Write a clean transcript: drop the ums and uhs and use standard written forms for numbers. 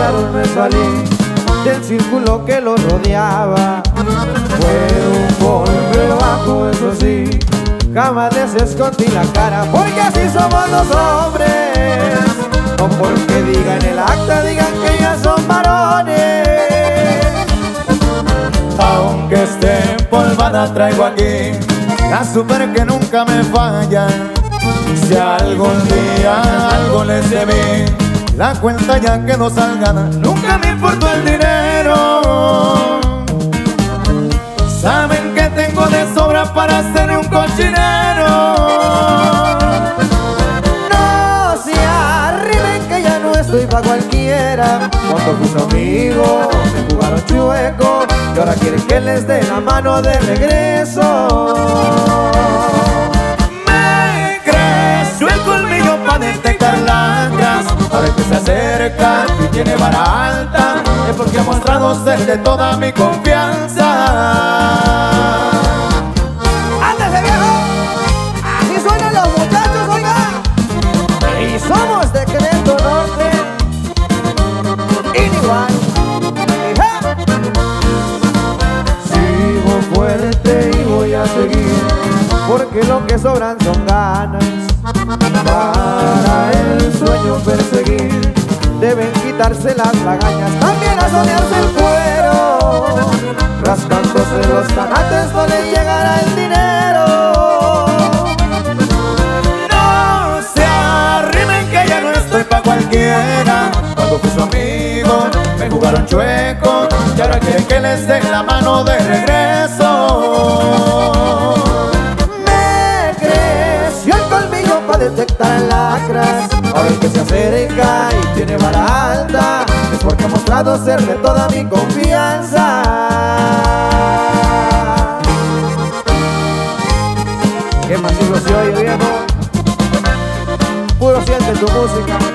engañaron me salí del círculo que lo rodeaba. Fue un golpe bajo, eso sí, jamás les escondí la cara, porque así somos los hombres. No porque digan en el acta, digan que ya son varones. Aunque esté empolvada traigo aquí la super que nunca me falla. Si algún día algo les debí, la cuenta ya quedó saldada. Nunca me importó el dinero. Saben que tengo de sobra para hacer un cochinero. No se arriben que ya no estoy pa' cualquiera. Cuando fui amigo me jugaron chueco y ahora quieren que les dé la mano de regreso. Me creció el colmillo pa' detectar lacras. Ahora que se acerca y tiene vara alta, es porque ha mostrado ser de toda mi confianza. ¡Ándese, viejo! Así suenan los muchachos, oiga. Y somos de Querétaro Norte. Inigual. Sigo fuerte y voy a seguir, porque lo que sobran son ganas para el sueño perseguir. Deben quitarse las lagañas, también a solearse el cuero. Rascándose los tanates no le llegará el dinero. No se arrimen que ya no estoy pa' cualquiera. Cuando fui su amigo me jugaron chueco y ahora quieren que les dé la mano de regreso. Me creció el colmillo pa' detectar lacras. Ahora el que se acerca y tiene vara alta es porque ha mostrado ser de toda mi confianza. ¿Qué más se oye, viejo? Puro siente tu música.